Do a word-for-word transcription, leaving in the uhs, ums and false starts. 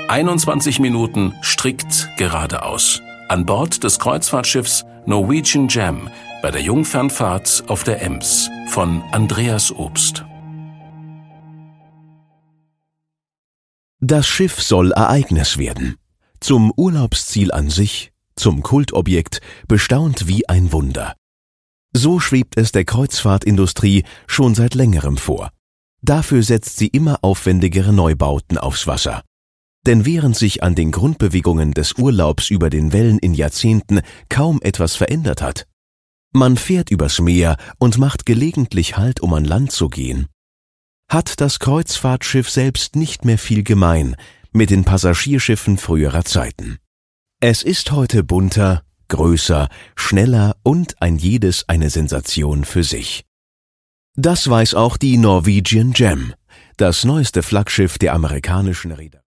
einundzwanzig Minuten strikt geradeaus. An Bord des Kreuzfahrtschiffs Norwegian Gem bei der Jungfernfahrt auf der Ems von Andreas Obst. Das Schiff soll Ereignis werden. Zum Urlaubsziel an sich, zum Kultobjekt, bestaunt wie ein Wunder. So schwebt es der Kreuzfahrtindustrie schon seit längerem vor. Dafür setzt sie immer aufwendigere Neubauten aufs Wasser. Denn während sich an den Grundbewegungen des Urlaubs über den Wellen in Jahrzehnten kaum etwas verändert hat. Man fährt übers Meer und macht gelegentlich Halt, um an Land zu gehen. Hat das Kreuzfahrtschiff selbst nicht mehr viel gemein mit den Passagierschiffen früherer Zeiten. Es ist heute bunter, größer, schneller und ein jedes eine Sensation für sich. Das weiß auch die Norwegian Gem, das neueste Flaggschiff der amerikanischen Reederei.